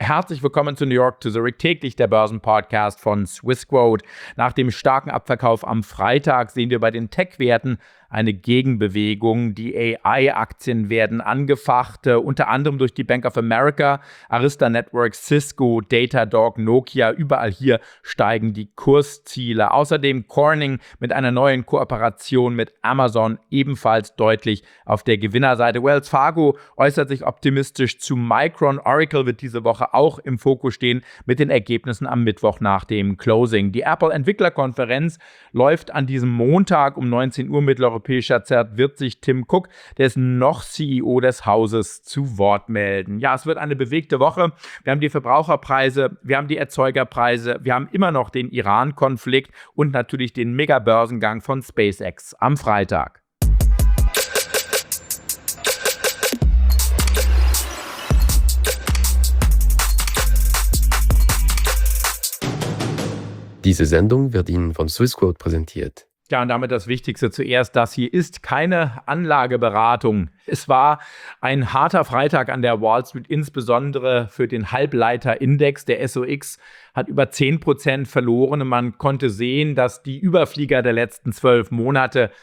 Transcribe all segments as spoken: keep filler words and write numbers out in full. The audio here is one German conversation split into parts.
Herzlich willkommen zu New York to Zurich, täglich der Börsenpodcast von Swissquote. Nach dem starken Abverkauf am Freitag sehen wir bei den Tech-Werten eine Gegenbewegung. Die A I-Aktien werden angefacht, äh, unter anderem durch die Bank of America, Arista Networks, Cisco, Datadog, Nokia. Überall hier steigen die Kursziele. Außerdem Corning mit einer neuen Kooperation mit Amazon ebenfalls deutlich auf der Gewinnerseite. Wells Fargo äußert sich optimistisch zu Micron. Oracle wird diese Woche auch im Fokus stehen mit den Ergebnissen am Mittwoch nach dem Closing. Die Apple-Entwicklerkonferenz läuft an diesem Montag um neunzehn Uhr mitteleuropäischer Zeit, wird sich Tim Cook, der ist noch C E O des Hauses, zu Wort melden. Ja, es wird eine bewegte Woche. Wir haben die Verbraucherpreise, wir haben die Erzeugerpreise, wir haben immer noch den Iran-Konflikt und natürlich den Mega-Börsengang von SpaceX am Freitag. Diese Sendung wird Ihnen von Swissquote präsentiert. Ja, und damit das Wichtigste zuerst, das hier ist keine Anlageberatung. Es war ein harter Freitag an der Wall Street, insbesondere für den Halbleiterindex. Der S O X hat über zehn Prozent verloren und man konnte sehen, dass die Überflieger der letzten zwölf Monate,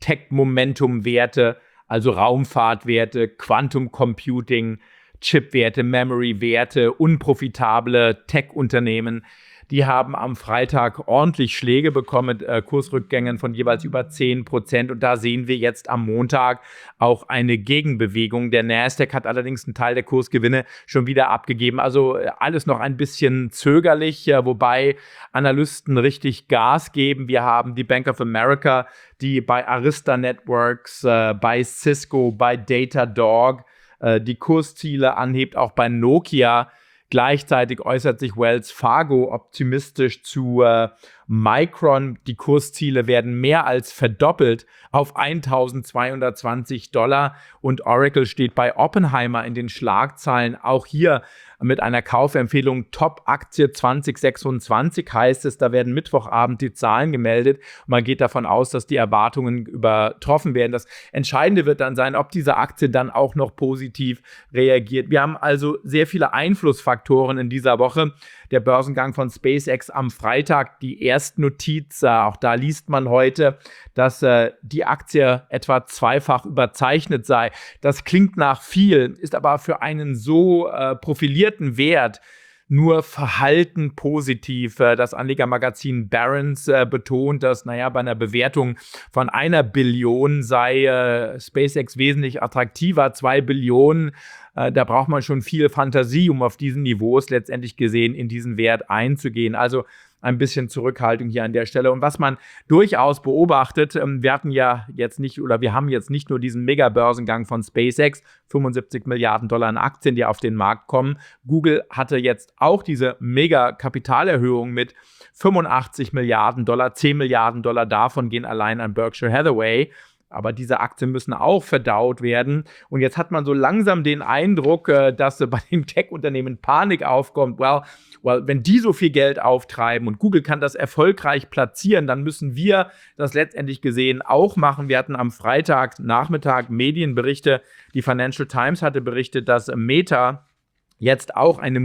Tech-Momentum-Werte, also Raumfahrtwerte, Quantum Computing, Chipwerte, Memory-Werte, unprofitable Tech-Unternehmen, die haben am Freitag ordentlich Schläge bekommen mit äh, Kursrückgängen von jeweils über zehn Prozent. Und da sehen wir jetzt am Montag auch eine Gegenbewegung. Der Nasdaq hat allerdings einen Teil der Kursgewinne schon wieder abgegeben. Also äh, alles noch ein bisschen zögerlich, äh, wobei Analysten richtig Gas geben. Wir haben die Bank of America, die bei Arista Networks, äh, bei Cisco, bei Datadog äh, die Kursziele anhebt, auch bei Nokia. Gleichzeitig äußert sich Wells Fargo optimistisch zu äh, Micron. Die Kursziele werden mehr als verdoppelt auf eintausendzweihundertzwanzig Dollar. Und Oracle steht bei Oppenheimer in den Schlagzeilen. Auch hier mit einer Kaufempfehlung. Top-Aktie zwanzig sechsundzwanzig heißt es. Da werden Mittwochabend die Zahlen gemeldet. Und man geht davon aus, dass die Erwartungen übertroffen werden. Das Entscheidende wird dann sein, ob diese Aktie dann auch noch positiv reagiert. Wir haben also sehr viele Einflussfaktoren in dieser Woche. Der Börsengang von SpaceX am Freitag, die Erstnotiz, äh, auch da liest man heute, dass äh, die Aktie etwa zweifach überzeichnet sei. Das klingt nach viel, ist aber für einen so äh, profilierten Wert nur verhalten positiv. Das Anlegermagazin Barron's äh, betont, dass, naja, bei einer Bewertung von einer Billion sei äh, SpaceX wesentlich attraktiver. Zwei Billionen, äh, da braucht man schon viel Fantasie, um auf diesen Niveaus letztendlich gesehen in diesen Wert einzugehen. Also ein bisschen Zurückhaltung hier an der Stelle. Und was man durchaus beobachtet, ähm, wir hatten ja jetzt nicht, oder wir haben jetzt nicht nur diesen Mega-Börsengang von SpaceX, fünfundsiebzig Milliarden Dollar in Aktien, die auf den Markt kommen. Google hatte jetzt auch diese Mega-Kapitalerhöhung mit fünfundachtzig Milliarden Dollar, zehn Milliarden Dollar davon gehen allein an Berkshire Hathaway. Aber diese Aktien müssen auch verdaut werden. Und jetzt hat man so langsam den Eindruck, dass bei den Tech-Unternehmen Panik aufkommt. Well, well, wenn die so viel Geld auftreiben und Google kann das erfolgreich platzieren, dann müssen wir das letztendlich gesehen auch machen. Wir hatten am Freitagnachmittag Medienberichte. Die Financial Times hatte berichtet, dass Meta jetzt auch eine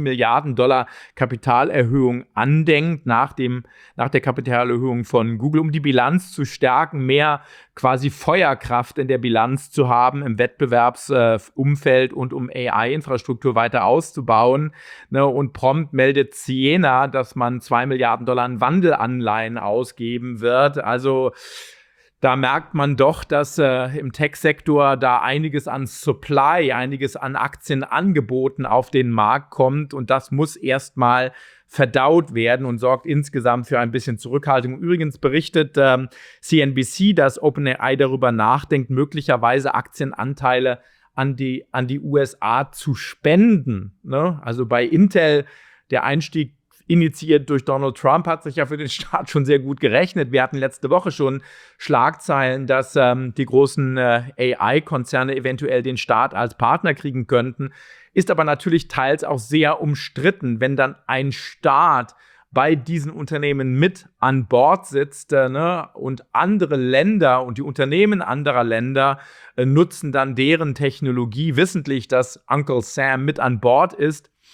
Multimilliarden-Dollar-Kapitalerhöhung andenkt, nach, dem, nach der Kapitalerhöhung von Google, um die Bilanz zu stärken, mehr quasi Feuerkraft in der Bilanz zu haben, im Wettbewerbsumfeld äh, und um A I-Infrastruktur weiter auszubauen. Ne, und prompt meldet Ciena, dass man zwei Milliarden Dollar an Wandelanleihen ausgeben wird. Also da merkt man doch, dass äh, im Tech-Sektor da einiges an Supply, einiges an Aktienangeboten auf den Markt kommt und das muss erstmal verdaut werden und sorgt insgesamt für ein bisschen Zurückhaltung. Übrigens berichtet ähm, C N B C, dass OpenAI darüber nachdenkt, möglicherweise Aktienanteile an die, an die U S A zu spenden. Ne? Also bei Intel, der Einstieg initiiert durch Donald Trump, hat sich ja für den Staat schon sehr gut gerechnet. Wir hatten letzte Woche schon Schlagzeilen, dass ähm, die großen äh, A I-Konzerne eventuell den Staat als Partner kriegen könnten. Ist aber natürlich teils auch sehr umstritten, wenn dann ein Staat bei diesen Unternehmen mit an Bord sitzt äh, ne? und andere Länder und die Unternehmen anderer Länder äh, nutzen dann deren Technologie, wissentlich, dass Uncle Sam mit an Bord ist.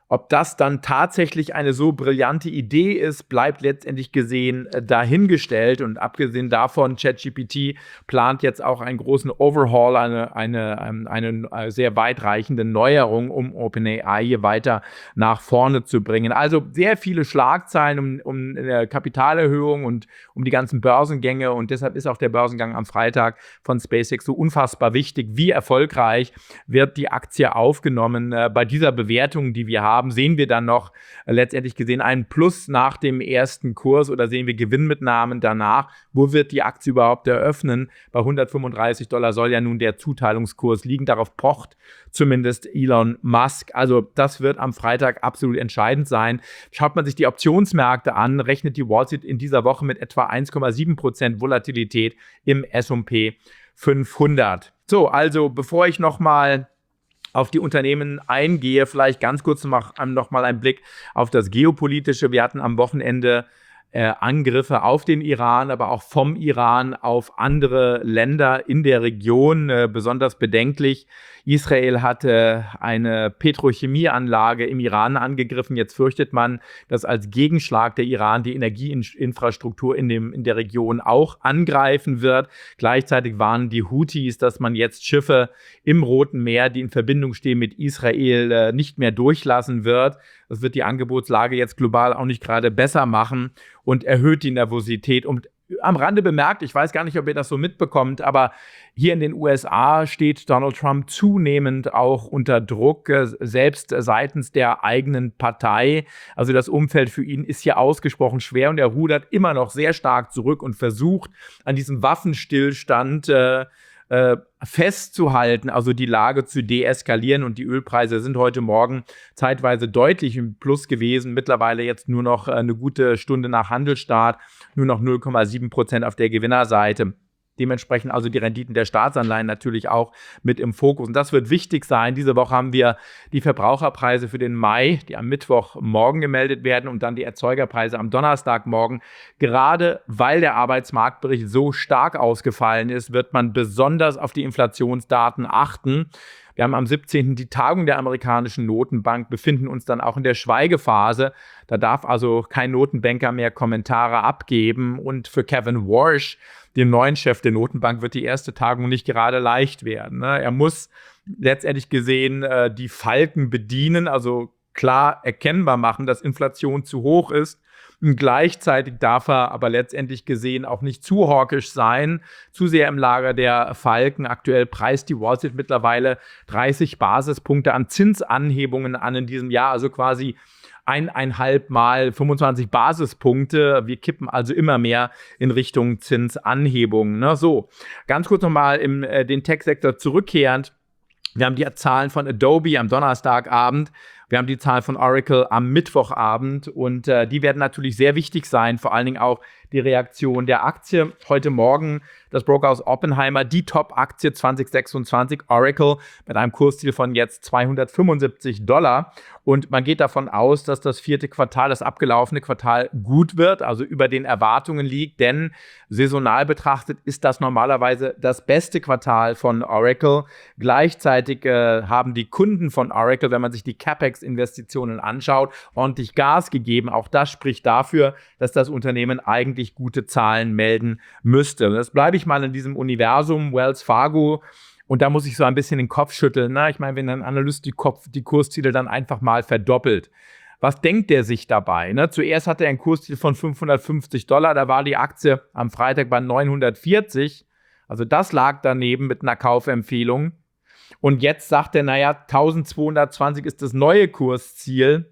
Ob das dann tatsächlich eine so brillante Idee ist, bleibt letztendlich gesehen äh, dahingestellt. Und abgesehen davon, ChatGPT plant jetzt auch einen großen Overhaul, eine, eine, eine, eine sehr weitreichende Neuerung, um OpenAI hier weiter nach vorne zu bringen. Also sehr viele Schlagzeilen um, um eine Kapitalerhöhung und um die ganzen Börsengänge. Und deshalb ist auch der Börsengang am Freitag von SpaceX so unfassbar wichtig. Wie erfolgreich wird die Aktie aufgenommen äh, bei dieser Bewertung, die wir haben? Sehen wir dann noch äh, letztendlich gesehen einen Plus nach dem ersten Kurs oder sehen wir Gewinnmitnahmen danach? Wo wird die Aktie überhaupt eröffnen? Bei hundertfünfunddreißig Dollar soll ja nun der Zuteilungskurs liegen. Darauf pocht zumindest Elon Musk. Also das wird am Freitag absolut entscheidend sein. Schaut man sich die Optionsmärkte an, rechnet die Wall Street in dieser Woche mit etwa eins Komma sieben Prozent Volatilität im S und P fünfhundert. So, also bevor ich nochmal auf die Unternehmen eingehe, vielleicht ganz kurz noch, noch mal einen Blick auf das Geopolitische. Wir hatten am Wochenende äh, Angriffe auf den Iran, aber auch vom Iran auf andere Länder in der Region, äh, besonders bedenklich. Israel hatte eine Petrochemieanlage im Iran angegriffen. Jetzt fürchtet man, dass als Gegenschlag der Iran die Energieinfrastruktur in, dem, in der Region auch angreifen wird. Gleichzeitig warnen die Houthis, dass man jetzt Schiffe im Roten Meer, die in Verbindung stehen mit Israel, äh, nicht mehr durchlassen wird. Das wird die Angebotslage jetzt global auch nicht gerade besser machen und erhöht die Nervosität. Und am Rande bemerkt, ich weiß gar nicht, ob ihr das so mitbekommt, aber hier in den U S A steht Donald Trump zunehmend auch unter Druck, äh, selbst seitens der eigenen Partei. Also das Umfeld für ihn ist hier ausgesprochen schwer und er rudert immer noch sehr stark zurück und versucht an diesem Waffenstillstand äh, äh, festzuhalten, also die Lage zu deeskalieren, und die Ölpreise sind heute Morgen zeitweise deutlich im Plus gewesen, mittlerweile jetzt nur noch eine gute Stunde nach Handelsstart, nur noch null Komma sieben Prozent auf der Gewinnerseite. Dementsprechend also die Renditen der Staatsanleihen natürlich auch mit im Fokus. Und das wird wichtig sein. Diese Woche haben wir die Verbraucherpreise für den Mai, die am Mittwochmorgen gemeldet werden, und dann die Erzeugerpreise am Donnerstagmorgen. Gerade weil der Arbeitsmarktbericht so stark ausgefallen ist, wird man besonders auf die Inflationsdaten achten. Wir haben am siebzehnten die Tagung der amerikanischen Notenbank, befinden uns dann auch in der Schweigephase. Da darf also kein Notenbanker mehr Kommentare abgeben. Und für Kevin Warsh, den neuen Chef der Notenbank, wird die erste Tagung nicht gerade leicht werden. Er muss letztendlich gesehen die Falken bedienen, also klar erkennbar machen, dass Inflation zu hoch ist. Und gleichzeitig darf er aber letztendlich gesehen auch nicht zu hawkisch sein, zu sehr im Lager der Falken. Aktuell preist die Wall Street mittlerweile dreißig Basispunkte an Zinsanhebungen an in diesem Jahr, also quasi eineinhalb mal fünfundzwanzig Basispunkte. Wir kippen also immer mehr in Richtung Zinsanhebungen. Ne? So, ganz kurz nochmal in äh, den Tech-Sektor zurückkehrend. Wir haben die Zahlen von Adobe am Donnerstagabend. Wir haben die Zahlen von Oracle am Mittwochabend, und äh, die werden natürlich sehr wichtig sein, vor allen Dingen auch die Reaktion der Aktie. Heute Morgen das Brokerhaus Oppenheimer, die Top-Aktie zwanzig sechsundzwanzig, Oracle, mit einem Kursziel von jetzt zweihundertfünfundsiebzig Dollar. Und man geht davon aus, dass das vierte Quartal, das abgelaufene Quartal, gut wird, also über den Erwartungen liegt, denn saisonal betrachtet ist das normalerweise das beste Quartal von Oracle. Gleichzeitig äh, haben die Kunden von Oracle, wenn man sich die CapEx-Investitionen anschaut, ordentlich Gas gegeben. Auch das spricht dafür, dass das Unternehmen eigentlich gute Zahlen melden müsste. Und jetzt bleibe ich mal in diesem Universum Wells Fargo. Und da muss ich so ein bisschen den Kopf schütteln. Ne? Ich meine, wenn ein Analyst die, Kopf, die Kursziele dann einfach mal verdoppelt, was denkt der sich dabei? Ne? Zuerst hatte er ein Kursziel von fünfhundertfünfzig Dollar, da war die Aktie am Freitag bei neunhundertvierzig. Also das lag daneben mit einer Kaufempfehlung. Und jetzt sagt er, naja, eintausendzweihundertzwanzig ist das neue Kursziel.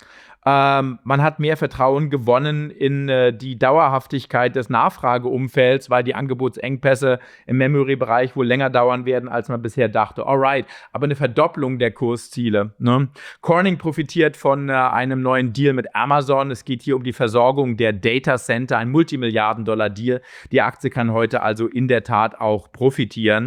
Ähm, man hat mehr Vertrauen gewonnen in äh, die Dauerhaftigkeit des Nachfrageumfelds, weil die Angebotsengpässe im Memory-Bereich wohl länger dauern werden, als man bisher dachte. Alright, aber eine Verdopplung der Kursziele. Ne? Corning profitiert von äh, einem neuen Deal mit Amazon. Es geht hier um die Versorgung der Data Center, ein Multimilliarden-Dollar-Deal. Die Aktie kann heute also in der Tat auch profitieren.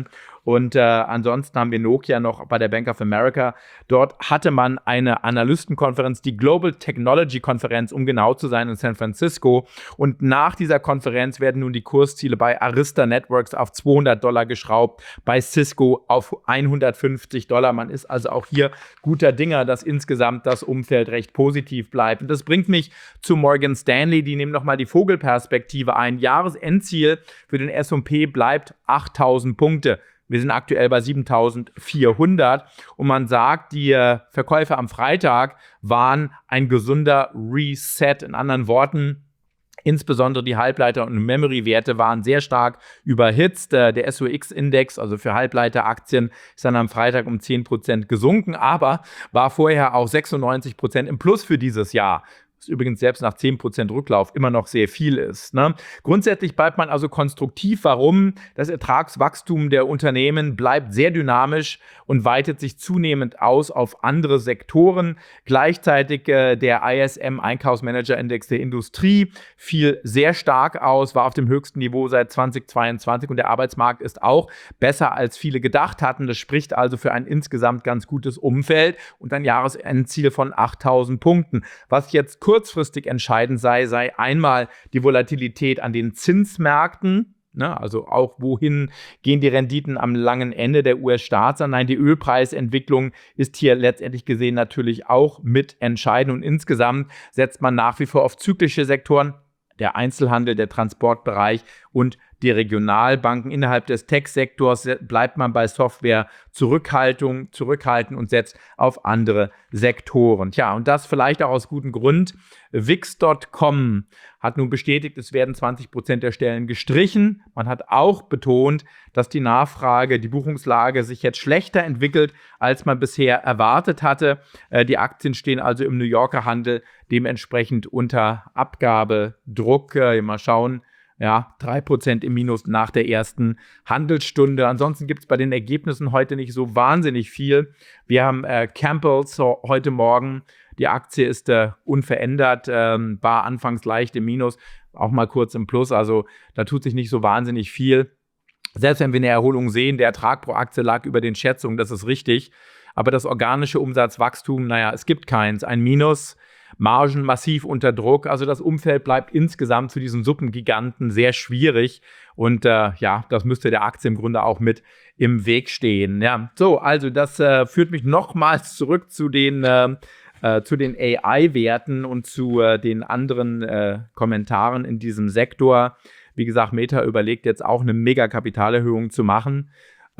Und äh, ansonsten haben wir Nokia noch bei der Bank of America. Dort hatte man eine Analystenkonferenz, die Global Technology Konferenz, um genau zu sein, in San Francisco. Und nach dieser Konferenz werden nun die Kursziele bei Arista Networks auf zweihundert Dollar geschraubt, bei Cisco auf hundertfünfzig Dollar. Man ist also auch hier guter Dinger, dass insgesamt das Umfeld recht positiv bleibt. Und das bringt mich zu Morgan Stanley. Die nehmen nochmal die Vogelperspektive ein. Jahresendziel für den S und P bleibt achttausend Punkte. Wir sind aktuell bei siebentausendvierhundert und man sagt, die äh, Verkäufe am Freitag waren ein gesunder Reset. In anderen Worten, insbesondere die Halbleiter- und Memory-Werte waren sehr stark überhitzt. Äh, der S O X-Index, also für Halbleiteraktien, ist dann am Freitag um zehn Prozent gesunken, aber war vorher auch sechsundneunzig Prozent im Plus für dieses Jahr. Was übrigens selbst nach zehn Prozent Rücklauf immer noch sehr viel ist. Ne? Grundsätzlich bleibt man also konstruktiv. Warum? Das Ertragswachstum der Unternehmen bleibt sehr dynamisch und weitet sich zunehmend aus auf andere Sektoren. Gleichzeitig äh, der I S M-Einkaufsmanager-Index der Industrie fiel sehr stark aus, war auf dem höchsten Niveau seit zweitausendzweiundzwanzig und der Arbeitsmarkt ist auch besser, als viele gedacht hatten. Das spricht also für ein insgesamt ganz gutes Umfeld und ein Jahresendziel von achttausend Punkten. Was jetzt kurzfristig entscheidend sei, sei einmal die Volatilität an den Zinsmärkten, ne, also auch wohin gehen die Renditen am langen Ende der U S-Staatsanleihen. Die Ölpreisentwicklung ist hier letztendlich gesehen natürlich auch mit entscheidend und insgesamt setzt man nach wie vor auf zyklische Sektoren, der Einzelhandel, der Transportbereich und die Regionalbanken. Innerhalb des Tech-Sektors bleibt man bei Software Zurückhaltung, zurückhalten und setzt auf andere Sektoren. Tja, und das vielleicht auch aus gutem Grund. Wix Punkt com hat nun bestätigt, es werden zwanzig Prozent der Stellen gestrichen. Man hat auch betont, dass die Nachfrage, die Buchungslage sich jetzt schlechter entwickelt, als man bisher erwartet hatte. Äh, die Aktien stehen also im New Yorker Handel dementsprechend unter Abgabedruck. Äh, mal schauen. Ja, drei Prozent im Minus nach der ersten Handelsstunde. Ansonsten gibt es bei den Ergebnissen heute nicht so wahnsinnig viel. Wir haben äh, Campbell's so heute Morgen. Die Aktie ist äh, unverändert, ähm, war anfangs leicht im Minus, auch mal kurz im Plus. Also da tut sich nicht so wahnsinnig viel. Selbst wenn wir eine Erholung sehen, der Ertrag pro Aktie lag über den Schätzungen, das ist richtig. Aber das organische Umsatzwachstum, naja, es gibt keins. Ein Minus. Margen massiv unter Druck. Also das Umfeld bleibt insgesamt zu diesen Suppengiganten sehr schwierig. Und äh, ja, das müsste der Aktie im Grunde auch mit im Weg stehen. Ja, so, also das äh, führt mich nochmals zurück zu den, äh, äh, zu den A I-Werten und zu äh, den anderen äh, Kommentaren in diesem Sektor. Wie gesagt, Meta überlegt jetzt auch eine Mega-Kapitalerhöhung zu machen.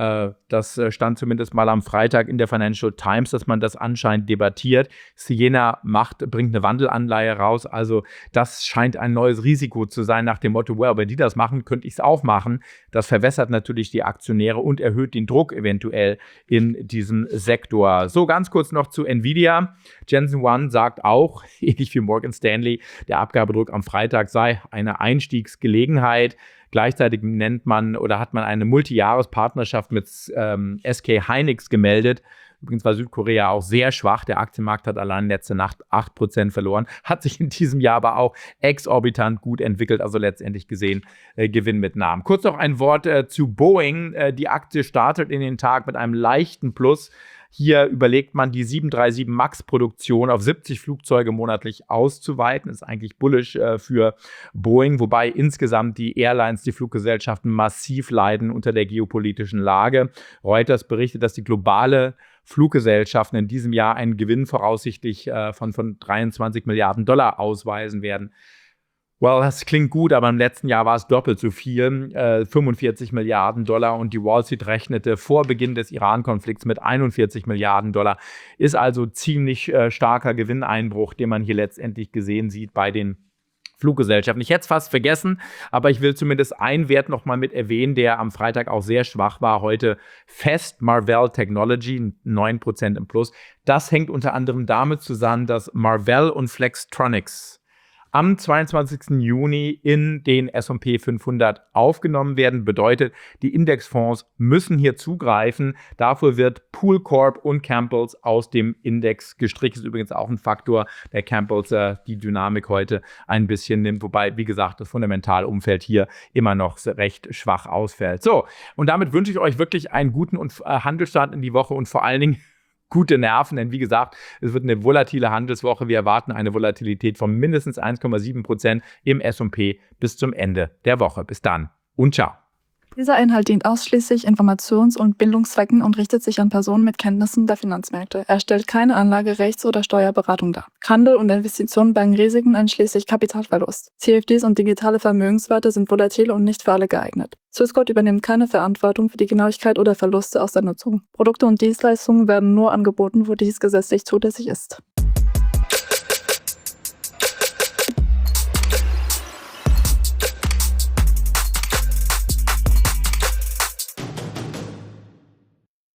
Das stand zumindest mal am Freitag in der Financial Times, dass man das anscheinend debattiert. Siena macht, bringt eine Wandelanleihe raus. Also das scheint ein neues Risiko zu sein nach dem Motto, well, wenn die das machen, könnte ich es auch machen. Das verwässert natürlich die Aktionäre und erhöht den Druck eventuell in diesem Sektor. So, ganz kurz noch zu Nvidia. Jensen Huang sagt auch, ähnlich wie Morgan Stanley, der Abgabedruck am Freitag sei eine Einstiegsgelegenheit. Gleichzeitig nennt man oder hat man eine Multijahrespartnerschaft mit ähm, S K Hynix gemeldet. Übrigens war Südkorea auch sehr schwach. Der Aktienmarkt hat allein letzte Nacht acht Prozent verloren. Hat sich in diesem Jahr aber auch exorbitant gut entwickelt. Also letztendlich gesehen äh, Gewinn mit Namen. Kurz noch ein Wort äh, zu Boeing. Äh, die Aktie startet in den Tag mit einem leichten Plus. Hier überlegt man, die sieben drei sieben MAX-Produktion auf siebzig Flugzeuge monatlich auszuweiten. Das ist eigentlich bullish äh, für Boeing, wobei insgesamt die Airlines, die Fluggesellschaften massiv leiden unter der geopolitischen Lage. Reuters berichtet, dass die globale Fluggesellschaften in diesem Jahr einen Gewinn voraussichtlich äh, von, von dreiundzwanzig Milliarden Dollar ausweisen werden. Well, das klingt gut, aber im letzten Jahr war es doppelt so viel, äh, fünfundvierzig Milliarden Dollar und die Wall Street rechnete vor Beginn des Iran-Konflikts mit einundvierzig Milliarden Dollar. Ist also ziemlich äh, starker Gewinneinbruch, den man hier letztendlich gesehen sieht bei den Fluggesellschaften. Ich hätte es fast vergessen, aber ich will zumindest einen Wert noch mal mit erwähnen, der am Freitag auch sehr schwach war. Heute fest Marvell Technology, neun Prozent im Plus. Das hängt unter anderem damit zusammen, dass Marvell und Flextronics, am zweiundzwanzigsten Juni in den S und P fünfhundert aufgenommen werden. Bedeutet, die Indexfonds müssen hier zugreifen. Dafür wird Pool Corp und Campbell's aus dem Index gestrichen. Das ist übrigens auch ein Faktor, der Campbell's äh, die Dynamik heute ein bisschen nimmt. Wobei, wie gesagt, das Fundamentalumfeld hier immer noch recht schwach ausfällt. So, und damit wünsche ich euch wirklich einen guten und, äh, Handelsstart in die Woche und vor allen Dingen gute Nerven, denn wie gesagt, es wird eine volatile Handelswoche. Wir erwarten eine Volatilität von mindestens eins Komma sieben Prozent im S und P bis zum Ende der Woche. Bis dann und ciao. Dieser Inhalt dient ausschließlich Informations- und Bildungszwecken und richtet sich an Personen mit Kenntnissen der Finanzmärkte. Er stellt keine Anlage-, Rechts- oder Steuerberatung dar. Handel und Investitionen bergen Risiken einschließlich Kapitalverlust. C F Ds und digitale Vermögenswerte sind volatil und nicht für alle geeignet. Swissquote übernimmt keine Verantwortung für die Genauigkeit oder Verluste aus der Nutzung. Produkte und Dienstleistungen werden nur angeboten, wo dies gesetzlich zulässig ist.